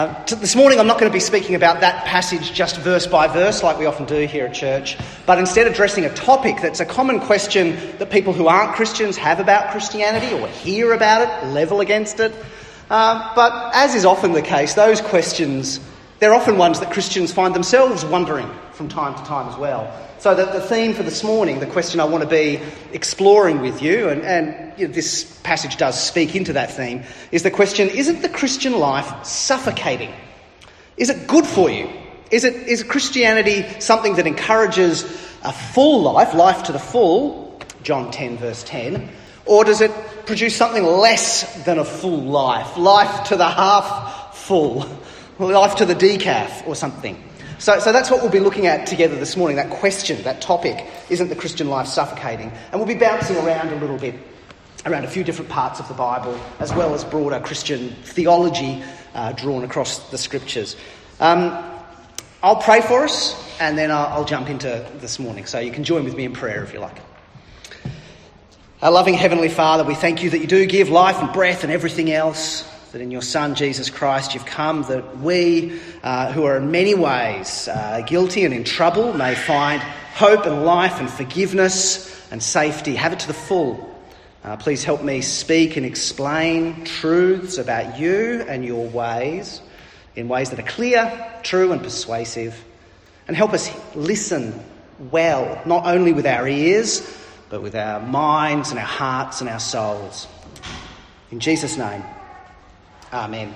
This morning I'm not going to be speaking about that passage just verse by verse like we often do here at church, but instead addressing a topic that's a common question that people who aren't Christians have about Christianity or hear about it, level against it. But as is often the case, those questions, they're often ones that Christians find themselves wondering from time to time as well. So that the theme for this morning, the question I want to be exploring with you, and this passage does speak into that theme, is the question, isn't the Christian life suffocating? Is it good for you? Is Christianity something that encourages a full life to the full, John 10 verse 10, or does it produce something less than a full life to the half full, life to the decaf or something? So that's what we'll be looking at together this morning, that question, that topic, isn't the Christian life suffocating? And we'll be bouncing around a little bit, around a few different parts of the Bible, as well as broader Christian theology drawn across the scriptures. I'll pray for us, and then I'll jump into this morning. So you can join with me in prayer if you like. Our loving Heavenly Father, we thank you that you do give life and breath and everything else, that in your Son, Jesus Christ, you've come that we, who are in many ways guilty and in trouble, may find hope and life and forgiveness and safety. Have it to the full. Please help me speak and explain truths about you and your ways in ways that are clear, true and persuasive. And help us listen well, not only with our ears, but with our minds and our hearts and our souls. In Jesus' name. Amen.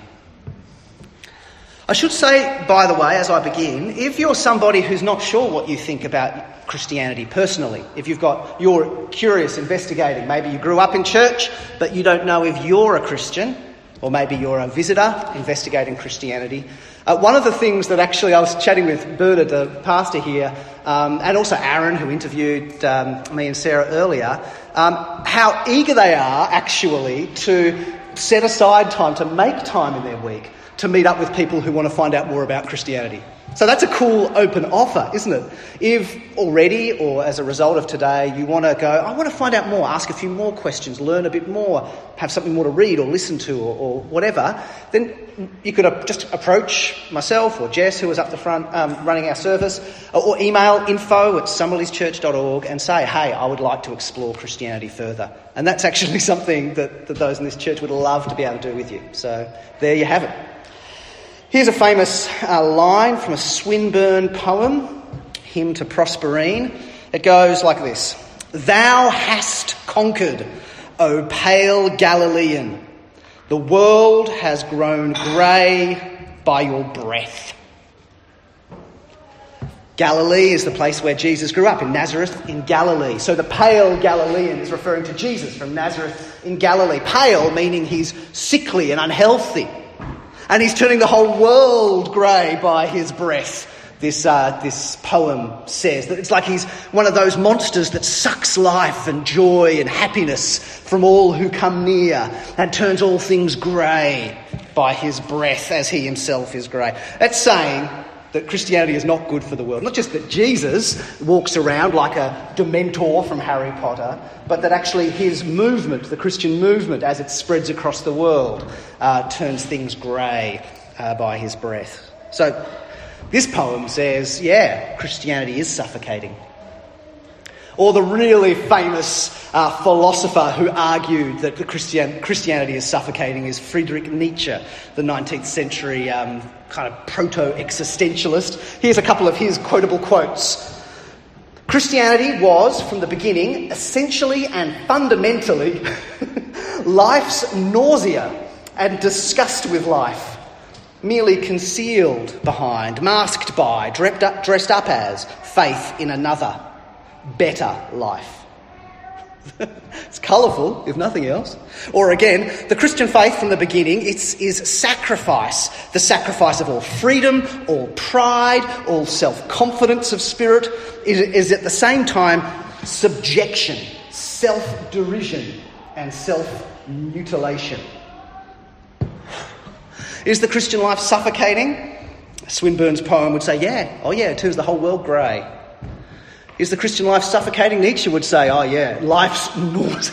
I should say, by the way, as I begin, if you're somebody who's not sure what you think about Christianity personally, if you're curious, investigating, maybe you grew up in church, but you don't know if you're a Christian, or maybe you're a visitor investigating Christianity. One of the things that actually I was chatting with Bernard, the pastor here, and also Aaron, who interviewed me and Sarah earlier, how eager they are actually to set aside time, to make time in their week to meet up with people who want to find out more about Christianity. So that's a cool open offer, isn't it? If already or as a result of today you want to go, I want to find out more, ask a few more questions, learn a bit more, have something more to read or listen to or whatever, then you could just approach myself or Jess, who was up the front running our service, or email info@summerleeschurch.org and say, hey, I would like to explore Christianity further. And that's actually something that those in this church would love to be able to do with you. So there you have it. Here's a famous line from a Swinburne poem, Hymn to Prosperine. It goes like this. Thou hast conquered, O pale Galilean. The world has grown grey by your breath. Galilee is the place where Jesus grew up, in Nazareth in Galilee. So the pale Galilean is referring to Jesus from Nazareth in Galilee. Pale meaning he's sickly and unhealthy. And he's turning the whole world grey by his breath. This poem says that it's like he's one of those monsters that sucks life and joy and happiness from all who come near and turns all things grey by his breath as he himself is grey. That's saying that Christianity is not good for the world. Not just that Jesus walks around like a Dementor from Harry Potter, but that actually his movement, the Christian movement, as it spreads across the world, turns things grey by his breath. So this poem says, yeah, Christianity is suffocating. Or the really famous philosopher who argued that the Christianity is suffocating is Friedrich Nietzsche, the 19th century kind of proto-existentialist. Here's a couple of his quotable quotes. Christianity was, from the beginning, essentially and fundamentally life's nausea and disgust with life, merely concealed behind, masked by, dressed up as faith in another, better life. It's colourful, if nothing else. Or again, the Christian faith from the beginning is sacrifice. The sacrifice of all freedom, all pride, all self-confidence of spirit is at the same time subjection, self-derision and self-mutilation. Is the Christian life suffocating? Swinburne's poem would say, yeah. Oh yeah, it turns the whole world grey. Is the Christian life suffocating? Nietzsche would say, oh yeah, life's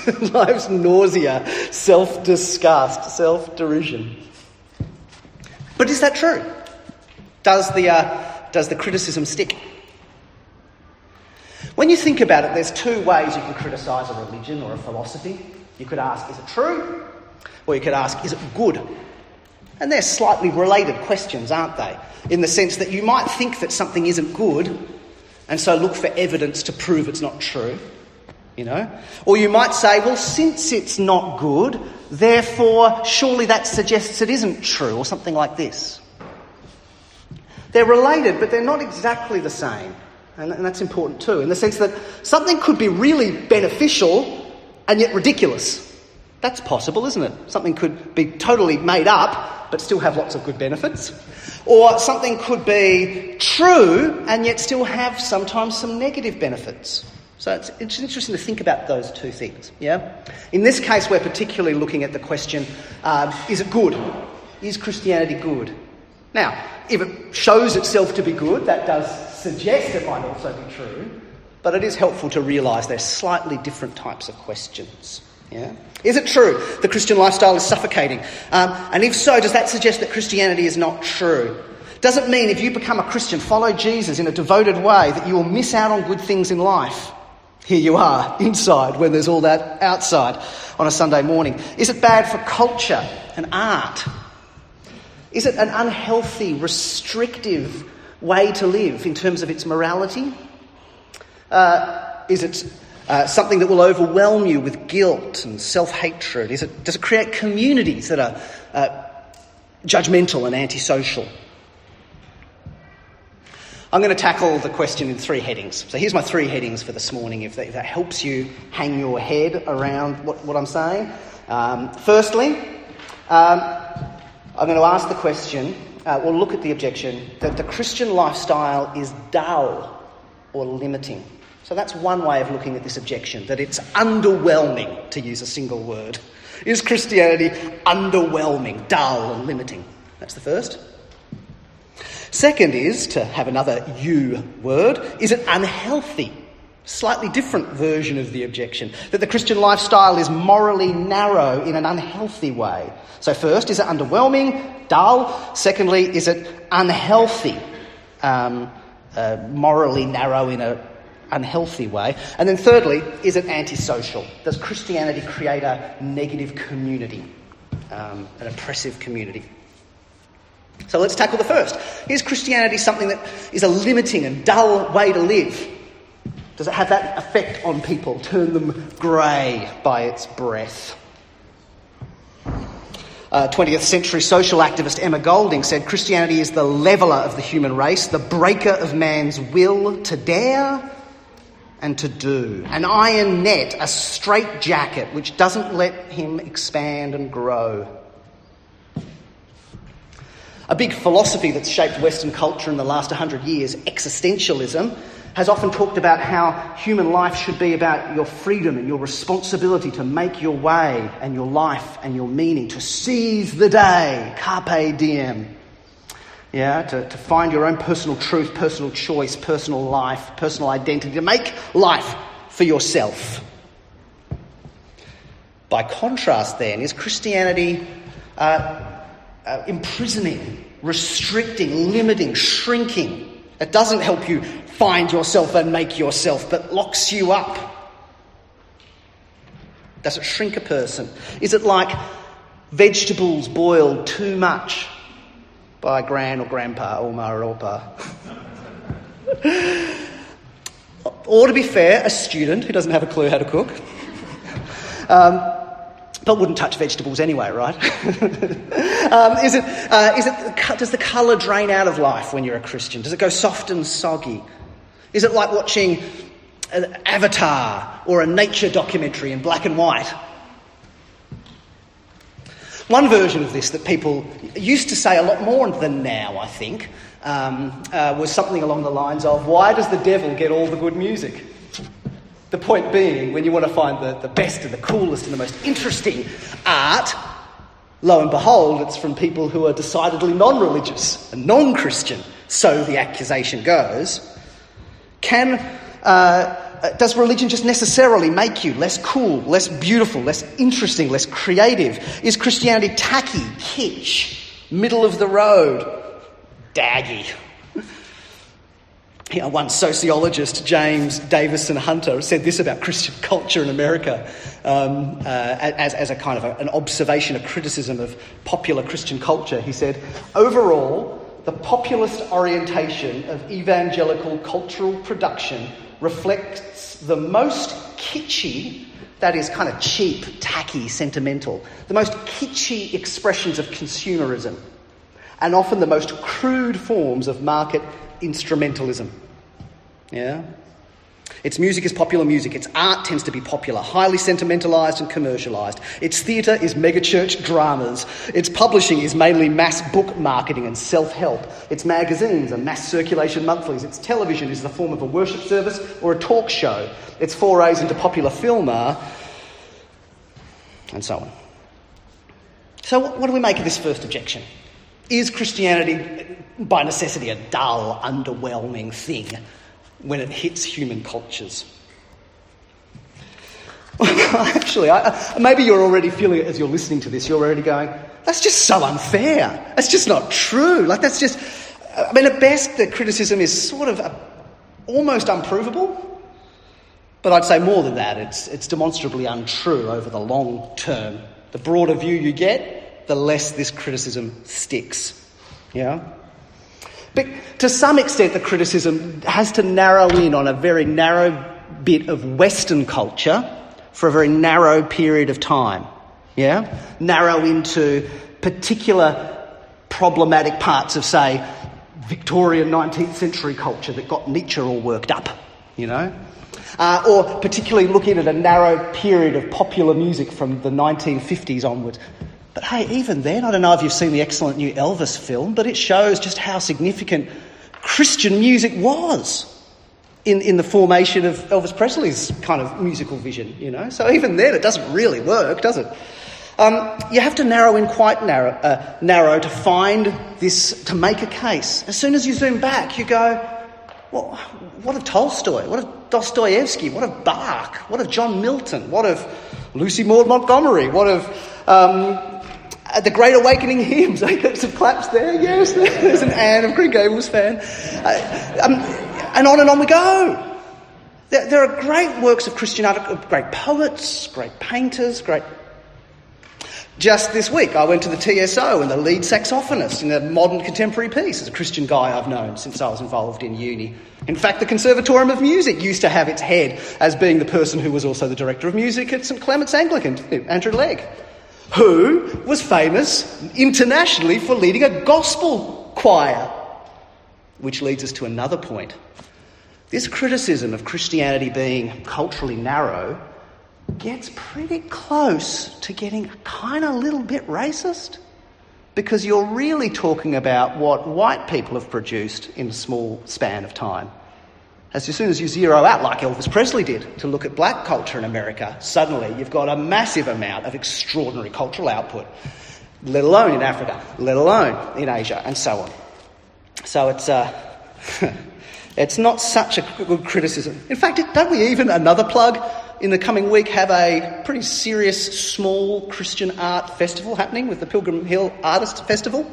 nausea, self-disgust, self-derision. But is that true? Does the criticism stick? When you think about it, there's two ways you can criticise a religion or a philosophy. You could ask, is it true? Or you could ask, is it good? And they're slightly related questions, aren't they? In the sense that you might think that something isn't good, and so look for evidence to prove it's not true, you know? Or you might say, well, since it's not good, therefore surely that suggests it isn't true, or something like this. They're related, but they're not exactly the same. And that's important too, in the sense that something could be really beneficial and yet ridiculous. That's possible, isn't it? Something could be totally made up, but still have lots of good benefits. Or something could be true and yet still have sometimes some negative benefits. So it's interesting to think about those two things, yeah? In this case, we're particularly looking at the question, is it good? Is Christianity good? Now, if it shows itself to be good, that does suggest it might also be true, but it is helpful to realise they're slightly different types of questions. Yeah? Is it true the Christian lifestyle is suffocating? And if so, does that suggest that Christianity is not true? Does it mean if you become a Christian, follow Jesus in a devoted way, that you will miss out on good things in life? Here you are, inside, when there's all that outside on a Sunday morning. Is it bad for culture and art? Is it an unhealthy, restrictive way to live in terms of its morality? Is it something that will overwhelm you with guilt and self-hatred? Does it create communities that are judgmental and antisocial? I'm going to tackle the question in 3 headings. So here's my 3 headings for this morning, if that helps you hang your head around what I'm saying. Firstly, I'm going to ask the question, or look at the objection, that the Christian lifestyle is dull or limiting. So that's one way of looking at this objection, that it's underwhelming, to use a single word. Is Christianity underwhelming, dull and limiting? That's the first. Second is, to have another U word, is it unhealthy? Slightly different version of the objection, that the Christian lifestyle is morally narrow in an unhealthy way. So first, is it underwhelming, dull? Secondly, is it unhealthy, morally narrow in an unhealthy way? And then thirdly, is it antisocial? Does Christianity create a negative community, an oppressive community? So let's tackle the first. Is Christianity something that is a limiting and dull way to live? Does it have that effect on people, turn them grey by its breath? 20th century social activist Emma Golding said, Christianity is the leveller of the human race, the breaker of man's will to dare and to do. An iron net, a straight jacket which doesn't let him expand and grow. A big philosophy that's shaped Western culture in the last 100 years, existentialism, has often talked about how human life should be about your freedom and your responsibility to make your way and your life and your meaning, to seize the day, carpe diem. Yeah, to find your own personal truth, personal choice, personal life, personal identity, to make life for yourself. By contrast then, is Christianity imprisoning, restricting, limiting, shrinking? It doesn't help you find yourself and make yourself, but locks you up. Does it shrink a person? Is it like vegetables boiled too much by gran or grandpa or ma or pa? Or, to be fair, a student who doesn't have a clue how to cook, but wouldn't touch vegetables anyway, right? Does the colour drain out of life when you're a Christian? Does it go soft and soggy? Is it like watching an Avatar or a nature documentary in black and white? One version of this that people used to say a lot more than now, I think, was something along the lines of, why does the devil get all the good music? The point being, when you want to find the best and the coolest and the most interesting art, lo and behold, it's from people who are decidedly non-religious and non-Christian, so the accusation goes. Does religion just necessarily make you less cool, less beautiful, less interesting, less creative? Is Christianity tacky, kitsch, middle of the road, daggy. One sociologist, James Davison Hunter, said this about Christian culture in America as a kind of an observation, a criticism of popular Christian culture. He said, overall, the populist orientation of evangelical cultural production reflects the most kitschy, that is kind of cheap, tacky, sentimental, the most kitschy expressions of consumerism, and often the most crude forms of market instrumentalism. Yeah? Its music is popular music. Its art tends to be popular, highly sentimentalised and commercialised. Its theatre is megachurch dramas. Its publishing is mainly mass book marketing and self-help. Its magazines are mass circulation monthlies. Its television is the form of a worship service or a talk show. Its forays into popular film are... and so on. So what do we make of this first objection? Is Christianity, by necessity, a dull, underwhelming thing when it hits human cultures? Actually, maybe you're already feeling it as you're listening to this. You're already going, that's just so unfair. That's just not true. At best, the criticism is sort of almost unprovable. But I'd say more than that. It's demonstrably untrue over the long term. The broader view you get, the less this criticism sticks. Yeah? But to some extent, the criticism has to narrow in on a very narrow bit of Western culture for a very narrow period of time. Yeah? Narrow into particular problematic parts of, say, Victorian 19th century culture that got Nietzsche all worked up, or particularly looking at a narrow period of popular music from the 1950s onwards. But hey, even then, I don't know if you've seen the excellent new Elvis film, but it shows just how significant Christian music was in the formation of Elvis Presley's kind of musical vision, So even then, it doesn't really work, does it? You have to narrow in quite narrow to find this, to make a case. As soon as you zoom back, you go, well, what of Tolstoy? What of Dostoevsky? What of Bach? What of John Milton? What of Lucy Maud Montgomery? What of the Great Awakening hymns? I got some claps there. Yes, there's an Anne of Green Gables fan. And on we go. There are great works of Christian art, great poets, great painters, great... Just this week, I went to the TSO and the lead saxophonist in a modern contemporary piece is a Christian guy I've known since I was involved in uni. In fact, the Conservatorium of Music used to have its head as being the person who was also the director of music at St Clement's Anglican, Andrew Legg, who was famous internationally for leading a gospel choir. Which leads us to another point. This criticism of Christianity being culturally narrow gets pretty close to getting kind of a little bit racist, because you're really talking about what white people have produced in a small span of time. As soon as you zero out, like Elvis Presley did, to look at black culture in America, suddenly you've got a massive amount of extraordinary cultural output, let alone in Africa, let alone in Asia, and so on. So it's not such a good criticism. In fact, don't we even, another plug, in the coming week have a pretty serious small Christian art festival happening with the Pilgrim Hill Artists Festival?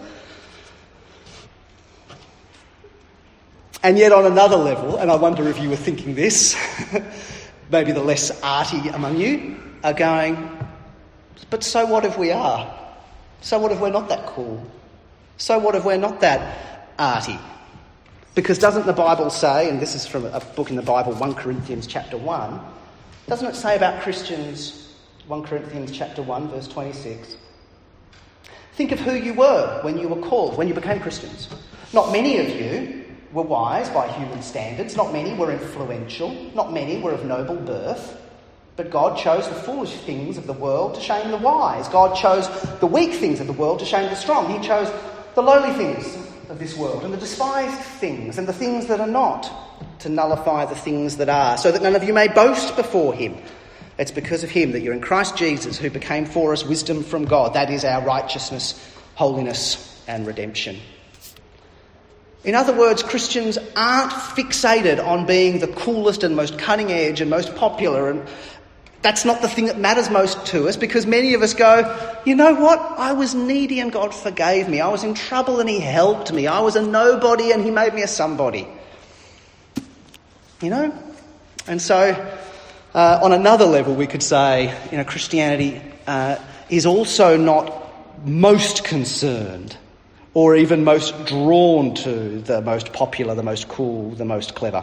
And yet on another level, and I wonder if you were thinking this, maybe the less arty among you are going, but so what if we are? So what if we're not that cool? So what if we're not that arty? Because doesn't the Bible say, and this is from a book in the Bible, 1 Corinthians chapter 1, doesn't it say about Christians, 1 Corinthians chapter 1, verse 26, think of who you were when you were called, when you became Christians. Not many of you were wise by human standards. Not many were influential. Not many were of noble birth. But God chose the foolish things of the world to shame the wise. God chose the weak things of the world to shame the strong. He chose the lowly things of this world and the despised things and the things that are not to nullify the things that are, so that none of you may boast before him. It's because of him that you're in Christ Jesus, who became for us wisdom from God. That is our righteousness, holiness and redemption. In other words, Christians aren't fixated on being the coolest and most cutting edge and most popular. And That's not the thing that matters most to us, because many of us go, you know what? I was needy and God forgave me. I was in trouble and he helped me. I was a nobody and he made me a somebody. You know? And so, on another level, we could say, Christianity is also not most concerned or even most drawn to the most popular, the most cool, the most clever.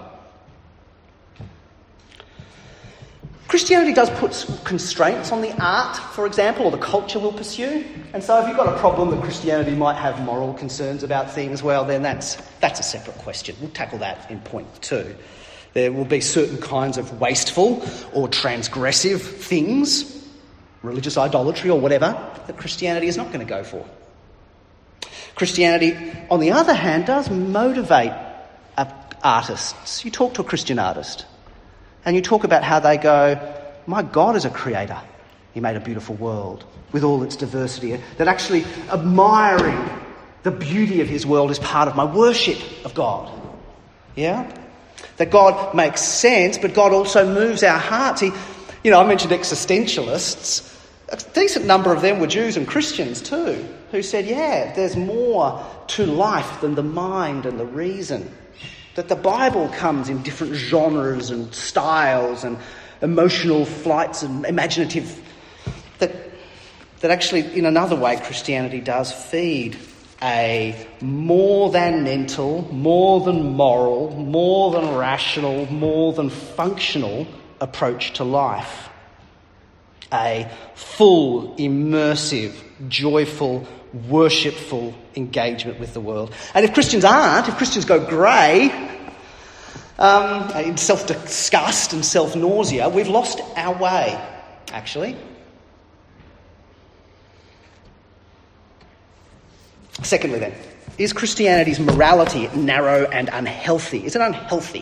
Christianity does put constraints on the art, for example, or the culture we'll pursue. And so if you've got a problem that Christianity might have moral concerns about things, well, then that's a separate question. We'll tackle that in point 2. There will be certain kinds of wasteful or transgressive things, religious idolatry or whatever, that Christianity is not going to go for. Christianity, on the other hand, does motivate artists. You talk to a Christian artist and you talk about how they go, my God is a creator. He made a beautiful world with all its diversity. That actually admiring the beauty of his world is part of my worship of God. Yeah? That God makes sense, but God also moves our hearts. I mentioned existentialists. A decent number of them were Jews and Christians too, who said, there's more to life than the mind and the reason. That the Bible comes in different genres and styles and emotional flights and imaginative. That actually, in another way, Christianity does feed a more than mental, more than moral, more than rational, more than functional approach to life. A full, immersive, joyful, worshipful engagement with the world. And if Christians go grey, in self-disgust and self-nausea, we've lost our way, actually. Secondly then, is Christianity's morality narrow and unhealthy? Is it unhealthy?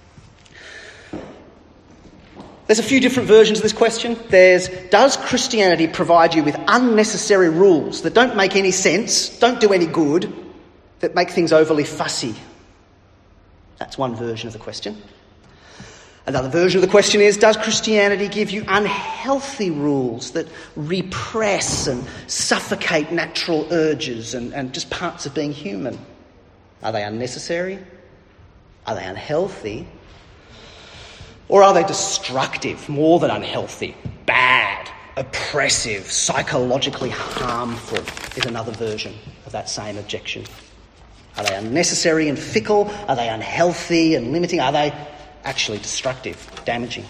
There's a few different versions of this question. Does Christianity provide you with unnecessary rules that don't make any sense, don't do any good, that make things overly fussy? That's one version of the question. Another version of the question is, does Christianity give you unhealthy rules that repress and suffocate natural urges and just parts of being human? Are they unnecessary? Are they unhealthy? Or are they destructive, more than unhealthy, bad, oppressive, psychologically harmful, is another version of that same objection. Are they unnecessary and fickle? Are they unhealthy and limiting? Are they actually destructive, damaging?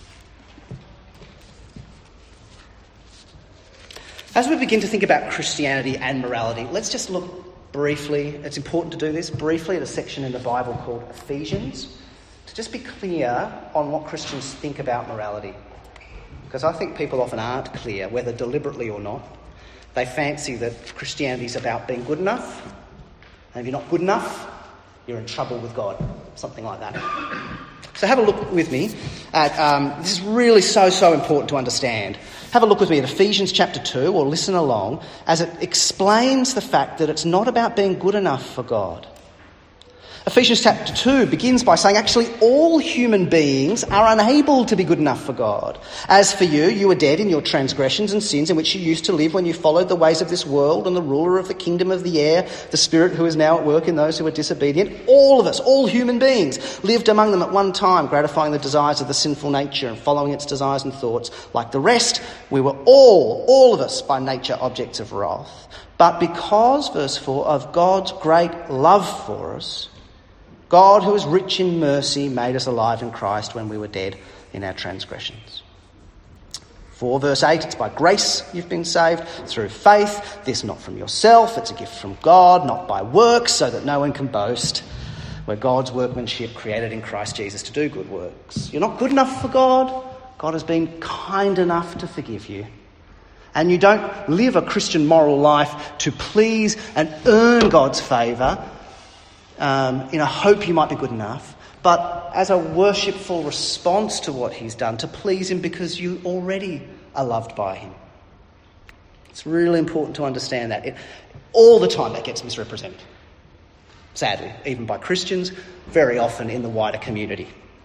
As we begin to think about Christianity and morality, let's just look briefly, it's important to do this, briefly at a section in the Bible called Ephesians, to just be clear on what Christians think about morality. Because I think people often aren't clear, whether deliberately or not. They fancy that Christianity is about being good enough, and if you're not good enough, you're in trouble with God, something like that. So have a look with me at, this is really so important to understand. Have a look with me at Ephesians chapter 2, or listen along, as it explains the fact that it's not about being good enough for God. Ephesians chapter 2 begins by saying actually all human beings are unable to be good enough for God. As for you, you were dead in your transgressions and sins in which you used to live when you followed the ways of this world and the ruler of the kingdom of the air, the spirit who is now at work in those who are disobedient. All of us, all human beings, lived among them at one time, gratifying the desires of the sinful nature and following its desires and thoughts. Like the rest, we were all of us by nature objects of wrath. But because, verse 4, of God's great love for us, God, who is rich in mercy, made us alive in Christ when we were dead in our transgressions. 4 verse 8, it's by grace you've been saved through faith. This not from yourself, it's a gift from God, not by works, so that no one can boast. We're God's workmanship, created in Christ Jesus to do good works. You're not good enough for God. God has been kind enough to forgive you. And you don't live a Christian moral life to please and earn God's favour, in a hope you might be good enough, but as a worshipful response to what he's done, to please him because you already are loved by him. It's really important to understand that. All the time that gets misrepresented. Sadly, even by Christians, very often in the wider community.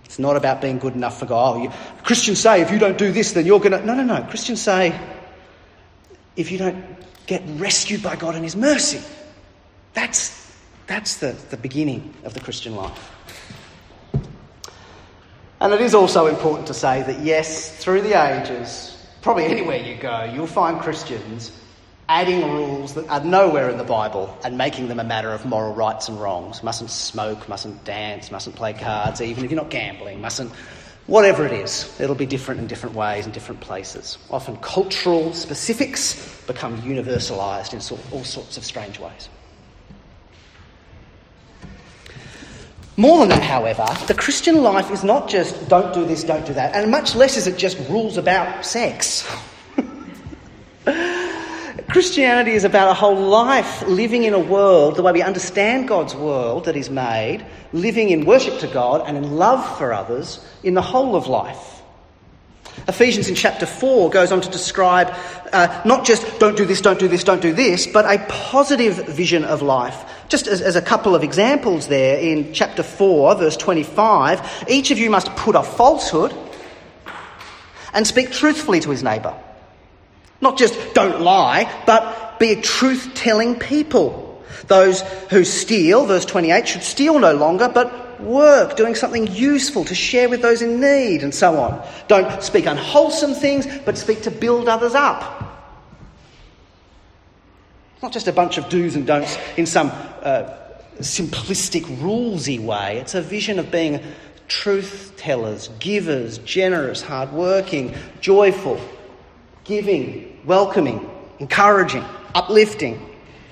It's not about being good enough for God. Christians say, if you don't do this, then you're going to... No. Christians say, if you don't get rescued by God and his mercy, that's the beginning of the Christian life. And it is also important to say that, yes, through the ages, probably anywhere you go, you'll find Christians adding rules that are nowhere in the Bible and making them a matter of moral rights and wrongs. Mustn't smoke, mustn't dance, mustn't play cards, even if you're not gambling, mustn't... Whatever it is, it'll be different in different ways in different places. Often cultural specifics become universalised in all sorts of strange ways. More than that, however, the Christian life is not just don't do this, don't do that, and much less is it just rules about sex. Christianity is about a whole life living in a world, the way we understand God's world that he's made, living in worship to God and in love for others in the whole of life. Ephesians in chapter 4 goes on to describe not just don't do this, don't do this, don't do this, but a positive vision of life. Just as a couple of examples there in chapter 4, verse 25, each of you must put off falsehood and speak truthfully to his neighbour. Not just don't lie, but be a truth-telling people. Those who steal, verse 28, should steal no longer, but work, doing something useful to share with those in need, and so on. Don't speak unwholesome things, but speak to build others up. Not just a bunch of do's and don'ts in some simplistic, rulesy way. It's a vision of being truth-tellers, givers, generous, hard-working, joyful, giving, welcoming, encouraging, uplifting.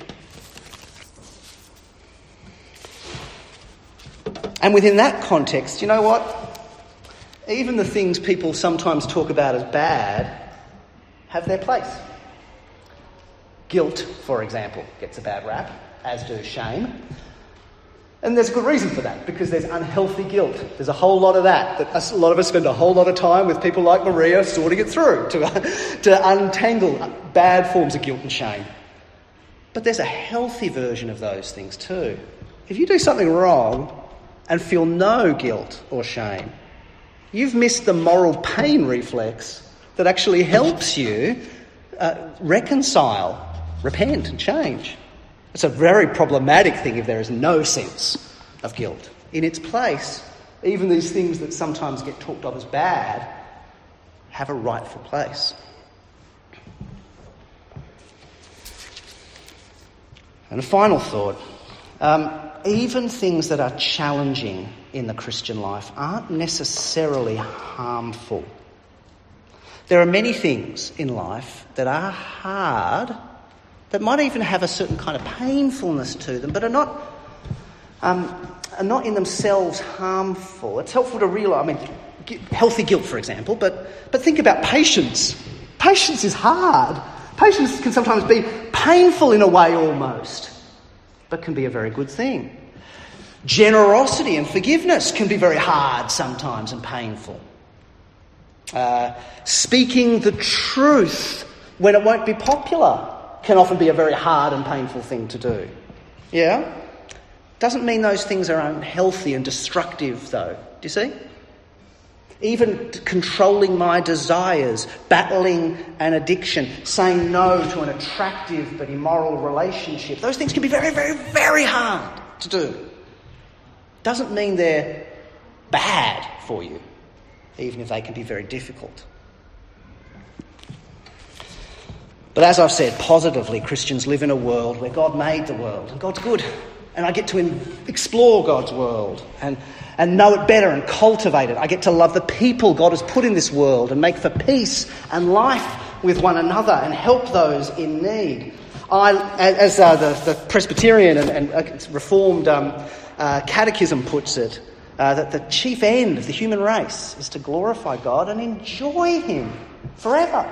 And within that context, you know what? Even the things people sometimes talk about as bad have their place. Guilt, for example, gets a bad rap, as do shame. And there's a good reason for that, because there's unhealthy guilt. There's a whole lot of that a lot of us spend a whole lot of time with people like Maria sorting it through to untangle bad forms of guilt and shame. But there's a healthy version of those things too. If you do something wrong and feel no guilt or shame, you've missed the moral pain reflex that actually helps you reconcile, repent and change. It's a very problematic thing if there is no sense of guilt. In its place, even these things that sometimes get talked of as bad have a rightful place. And a final thought. Even things that are challenging in the Christian life aren't necessarily harmful. There are many things in life that are hard, that might even have a certain kind of painfulness to them, but are not in themselves harmful. It's helpful to realise, healthy guilt, for example, but think about patience. Patience is hard. Patience can sometimes be painful in a way almost, but can be a very good thing. Generosity and forgiveness can be very hard sometimes and painful. Speaking the truth when it won't be popular can often be a very hard and painful thing to do. Yeah? Doesn't mean those things are unhealthy and destructive, though. Do you see? Even controlling my desires, battling an addiction, saying no to an attractive but immoral relationship, those things can be very, very, very hard to do. Doesn't mean they're bad for you, even if they can be very difficult. But as I've said, positively, Christians live in a world where God made the world, and God's good. And I get to explore God's world and know it better and cultivate it. I get to love the people God has put in this world and make for peace and life with one another and help those in need. As the Presbyterian and Reformed Catechism puts it, that the chief end of the human race is to glorify God and enjoy him forever.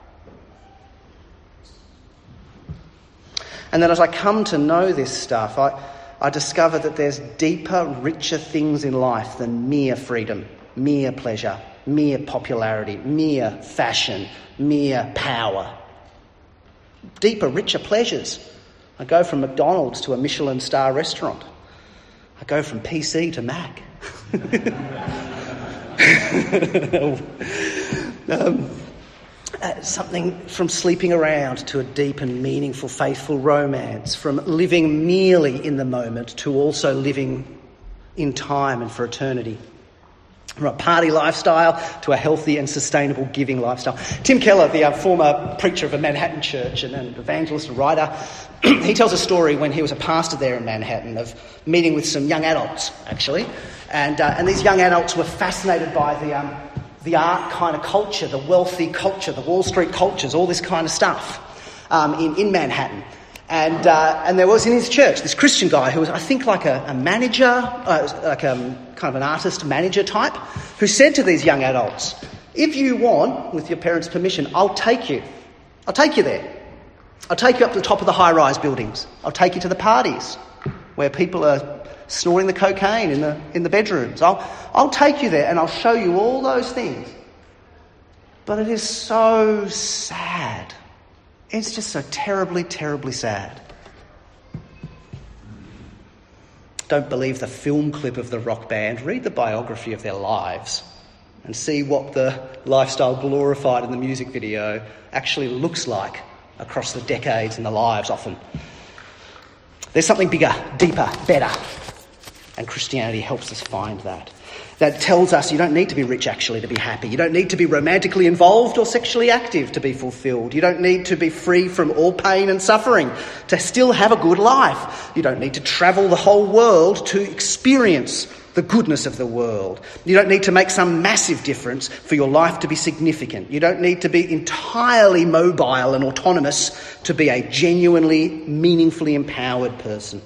And then as I come to know this stuff, I discover that there's deeper, richer things in life than mere freedom, mere pleasure, mere popularity, mere fashion, mere power. Deeper, richer pleasures. I go from McDonald's to a Michelin star restaurant. I go from PC to Mac. Something from sleeping around to a deep and meaningful, faithful romance, from living merely in the moment to also living in time and for eternity. From a party lifestyle to a healthy and sustainable giving lifestyle. Tim Keller, the former preacher of a Manhattan church and an evangelist and writer, he tells a story when he was a pastor there in Manhattan of meeting with some young adults, actually. And these young adults were fascinated by the art kind of culture, the wealthy culture, the Wall Street cultures, all this kind of stuff in Manhattan. And there was in his church this Christian guy who was, I think, like a manager, kind of an artist manager type, who said to these young adults, if you want, with your parents' permission, I'll take you. I'll take you there. I'll take you up to the top of the high-rise buildings. I'll take you to the parties where people are snorting the cocaine in the bedrooms. I'll take you there and I'll show you all those things. But it is so sad. It's just so terribly, terribly sad. Don't believe the film clip of the rock band. Read the biography of their lives and see what the lifestyle glorified in the music video actually looks like across the decades and the lives often. There's something bigger, deeper, better. And Christianity helps us find that. That tells us you don't need to be rich actually to be happy. You don't need to be romantically involved or sexually active to be fulfilled. You don't need to be free from all pain and suffering to still have a good life. You don't need to travel the whole world to experience the goodness of the world. You don't need to make some massive difference for your life to be significant. You don't need to be entirely mobile and autonomous to be a genuinely, meaningfully empowered person.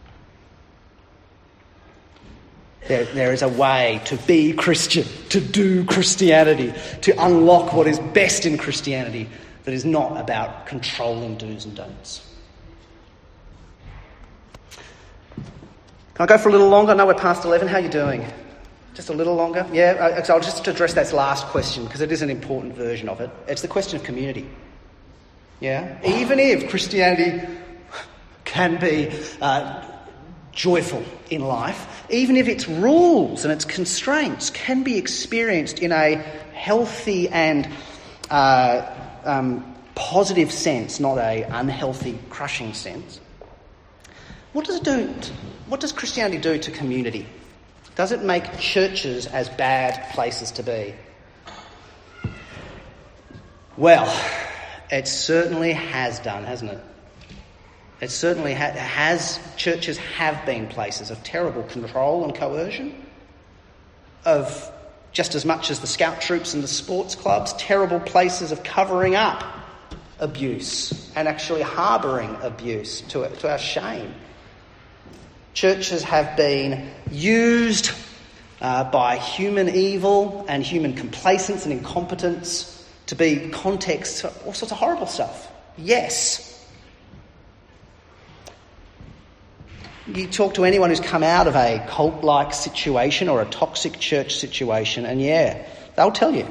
There is a way to be Christian, to do Christianity, to unlock what is best in Christianity that is not about controlling do's and don'ts. Can I go for a little longer? I know we're past 11. How are you doing? Just a little longer? Yeah, so I'll just address that last question because it is an important version of it. It's the question of community. Yeah? Even if Christianity can be joyful in life, even if its rules and its constraints can be experienced in a healthy and positive sense, not a unhealthy, crushing sense, what does it do? What does Christianity do to community? Does it make churches as bad places to be? Well, it certainly has done, hasn't it? It certainly has. Churches have been places of terrible control and coercion, of just as much as the scout troops and the sports clubs, terrible places of covering up abuse and actually harbouring abuse to our shame. Churches have been used by human evil and human complacence and incompetence to be contexts for all sorts of horrible stuff. Yes. You talk to anyone who's come out of a cult-like situation or a toxic church situation, and they'll tell you.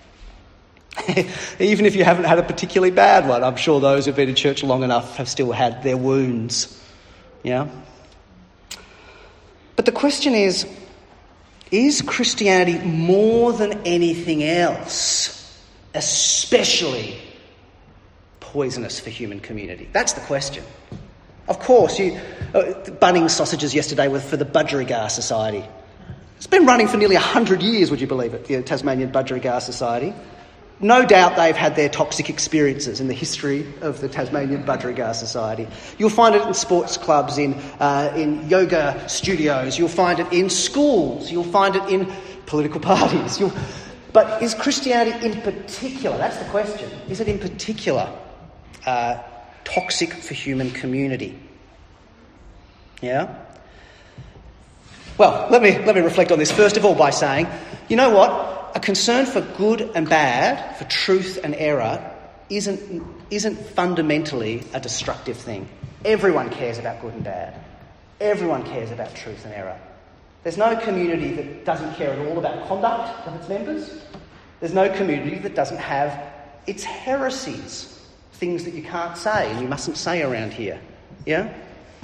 Even if you haven't had a particularly bad one, I'm sure those who've been in church long enough have still had their wounds. Yeah? But the question is Christianity more than anything else, especially poisonous for human community? That's the question. Of course, Bunnings sausages yesterday were for the Budgerigar Society. It's been running for nearly 100 years, would you believe it, the Tasmanian Budgerigar Society. No doubt they've had their toxic experiences in the history of the Tasmanian Budgerigar Society. You'll find it in sports clubs, in yoga studios. You'll find it in schools. You'll find it in political parties. But is Christianity in particular, that's the question, is it in particular toxic for human community? Yeah? Well, let me reflect on this first of all by saying, you know what? A concern for good and bad, for truth and error, isn't fundamentally a destructive thing. Everyone cares about good and bad. Everyone cares about truth and error. There's no community that doesn't care at all about conduct of its members. There's no community that doesn't have its heresies, things that you can't say and you mustn't say around here. Yeah?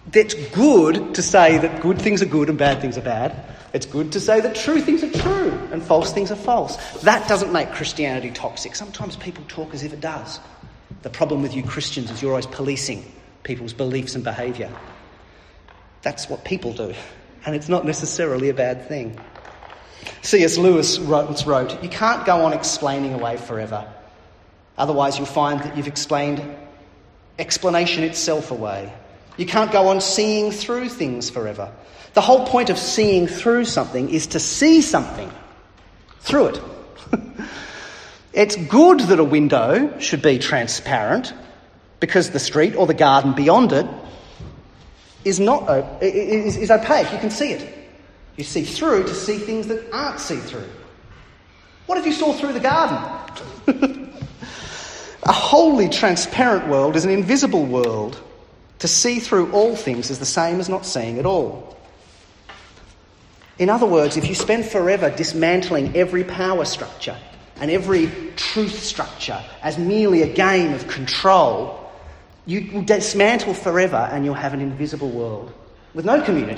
It's good to say that good things are good and bad things are bad. It's good to say that true things are true and false things are false. That doesn't make Christianity toxic. Sometimes people talk as if it does. The problem with you Christians is you're always policing people's beliefs and behaviour. That's what people do, and it's not necessarily a bad thing. C.S. Lewis wrote, "You can't go on explaining away forever. Otherwise you'll find that you've explained explanation itself away. You can't go on seeing through things forever. The whole point of seeing through something is to see something through it." It's good that a window should be transparent because the street or the garden beyond it is opaque. You can see it. You see through to see things that aren't see-through. What if you saw through the garden? A wholly transparent world is an invisible world. To see through all things is the same as not seeing at all. In other words, if you spend forever dismantling every power structure and every truth structure as merely a game of control, you will dismantle forever and you'll have an invisible world with no community.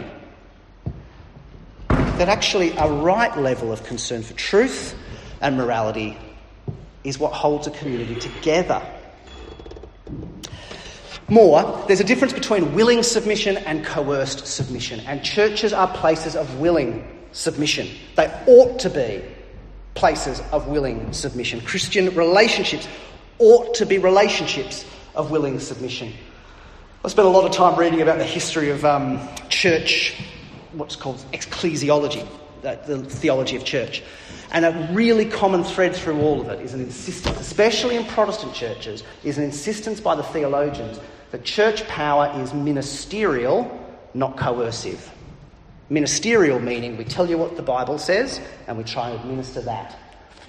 That actually a right level of concern for truth and morality is what holds a community together. More, there's a difference between willing submission and coerced submission, and churches are places of willing submission. They ought to be places of willing submission. Christian relationships ought to be relationships of willing submission. I spent a lot of time reading about the history of church, what's called ecclesiology, the theology of church. And a really common thread through all of it is an insistence, especially in Protestant churches, is an insistence by the theologians that church power is ministerial, not coercive. Ministerial meaning we tell you what the Bible says and we try and administer that.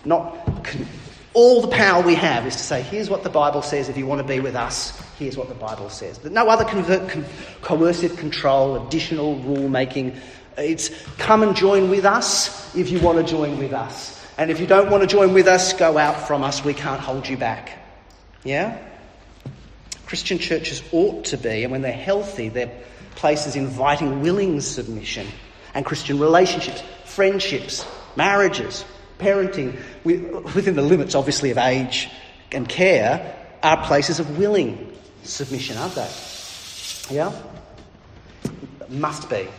All the power we have is to say, here's what the Bible says, if you want to be with us, here's what the Bible says. But no other coercive control, additional rule making. It's come and join with us if you want to join with us. And if you don't want to join with us, go out from us, we can't hold you back. Yeah? Christian churches ought to be, and when they're healthy, they're places inviting willing submission. And Christian relationships, friendships, marriages, parenting, within the limits, obviously, of age and care, are places of willing submission, aren't they? Yeah? Must be.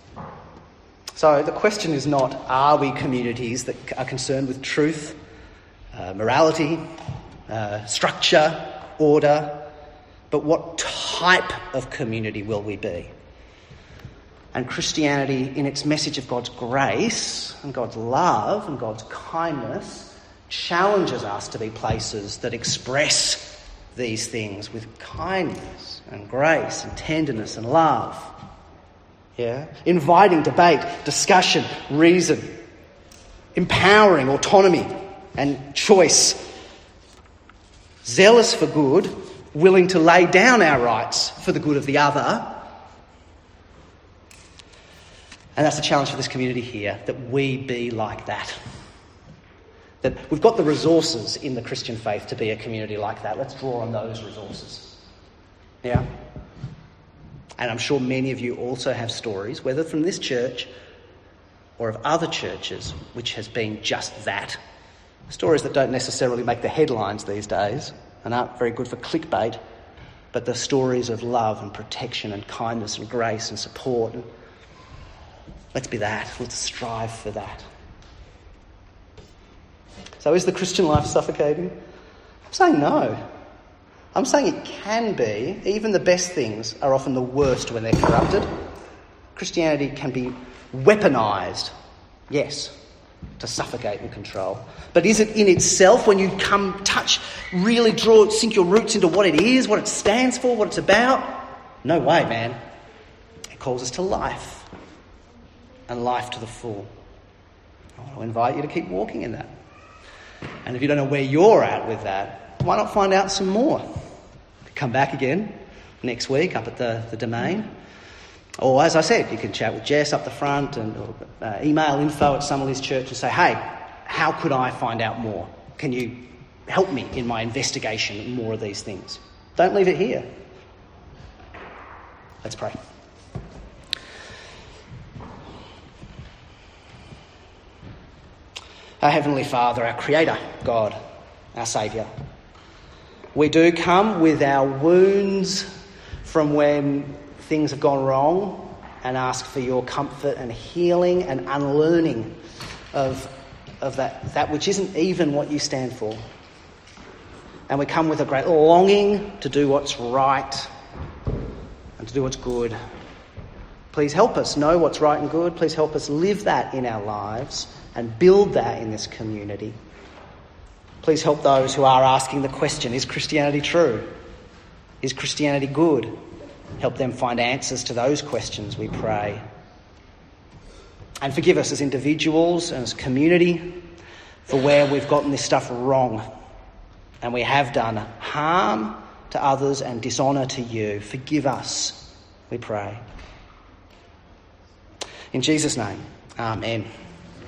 So the question is not, are we communities that are concerned with truth, morality, structure, order, but what type of community will we be? And Christianity, in its message of God's grace and God's love and God's kindness, challenges us to be places that express these things with kindness and grace and tenderness and love. Yeah? Inviting debate, discussion, reason, empowering autonomy and choice, zealous for good, willing to lay down our rights for the good of the other. And that's the challenge for this community here, that we be like that. That we've got the resources in the Christian faith to be a community like that. Let's draw on those resources. Yeah? And I'm sure many of you also have stories, whether from this church or of other churches, which has been just that. Stories that don't necessarily make the headlines these days and aren't very good for clickbait, but the stories of love and protection and kindness and grace and support. And let's be that. Let's strive for that. So is the Christian life suffocating? I'm saying no. I'm saying it can be. Even the best things are often the worst when they're corrupted. Christianity can be weaponised, yes, to suffocate and control. But is it in itself, when you come touch, really sink your roots into what it is, what it stands for, what it's about? No way, man. It calls us to life, and life to the full. I want to invite you to keep walking in that. And if you don't know where you're at with that, why not find out some more? Come back again next week up at the Domain. Or, as I said, you can chat with Jess up the front and email info@Summerleys Church and say, hey, how could I find out more? Can you help me in my investigation of more of these things? Don't leave it here. Let's pray. Our Heavenly Father, our Creator, God, our Saviour, we do come with our wounds from when things have gone wrong and ask for your comfort and healing and unlearning of that which isn't even what you stand for. And we come with a great longing to do what's right and to do what's good. Please help us know what's right and good. Please help us live that in our lives and build that in this community. Please help those who are asking the question, is Christianity true? Is Christianity good? Help them find answers to those questions, we pray. And forgive us as individuals and as community for where we've gotten this stuff wrong and we have done harm to others and dishonour to you. Forgive us, we pray. In Jesus' name, amen.